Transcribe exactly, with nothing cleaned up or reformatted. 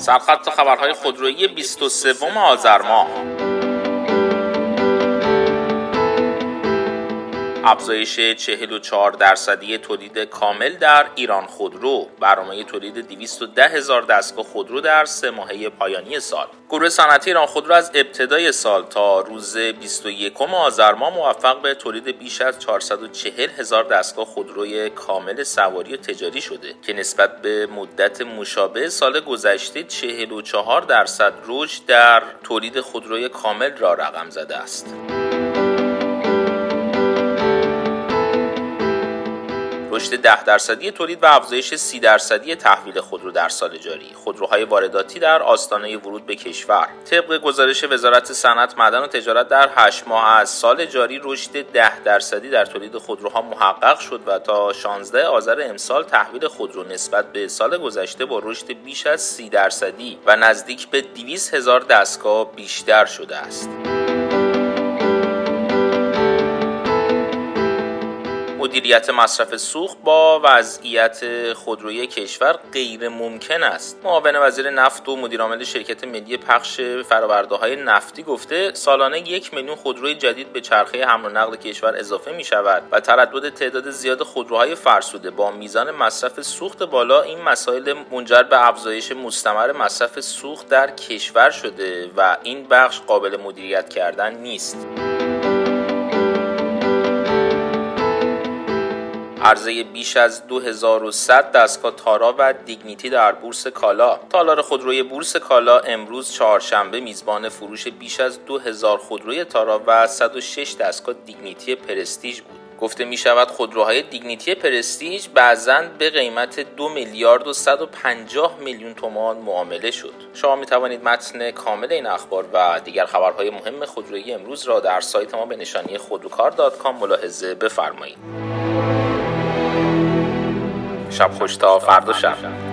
سرخط خبرهای خودرویی بیست و سوم آذر ماه. افزایش چهل و چهار درصدی تولید کامل در ایران خودرو، برنامه تولید دویست و ده هزار دستگاه خودرو در سه ماهه پایانی سال. گروه صنعتی ایران خودرو از ابتدای سال تا روز بیست و یکم آذر ماه موفق به تولید بیش از چهارصد و چهل هزار دستگاه خودروی کامل سواری و تجاری شده که نسبت به مدت مشابه سال گذشته چهل و چهار درصد رشد در تولید خودروی کامل را رقم زده است. رشد ده درصدی تولید و افزایش سی درصدی تحویل خودرو در سال جاری. خودروهای وارداتی در آستانه ورود به کشور. طبق گزارش وزارت صنعت، معدن و تجارت در هشت ماه از سال جاری رشد ده درصدی در تولید خودروها محقق شد و تا شانزده آذر امسال تحویل خودرو نسبت به سال گذشته با رشد بیش از سی درصدی و نزدیک به دویست هزار دستگاه بیشتر شده است. مدیریت مصرف سوخت با وضعیت خودروی کشور غیر ممکن است. معاون وزیر نفت و مدیرعامل شرکت ملی پخش فرآورده‌های نفتی گفته سالانه یک میلیون خودروی جدید به چرخه حمل و نقل کشور اضافه می شود و تردد تعداد زیاد خودروهای فرسوده با میزان مصرف سوخت بالا این مسائل منجر به افزایش مستمر مصرف سوخت در کشور شده و این بخش قابل مدیریت کردن نیست. عرضه بیش از دو هزار و صد دستگاه تارا و دیگنیتی در بورس کالا. تالار خودروی بورس کالا امروز چهارشنبه میزبان فروش بیش از دو هزار خودروی تارا و صد و شش دستگاه دیگنیتی پرستیژ بود. گفته می شود خودروهای دیگنیتی پرستیژ بعضاً به قیمت دو میلیارد و صد و پنجاه میلیون تومان معامله شد. شما می توانید متن کامل این اخبار و دیگر خبرهای مهم خودرویی امروز را در سایت ما به نشانی خودروکار دات کام ملاحظه بفرمایید. شب خوش تا فردا شب.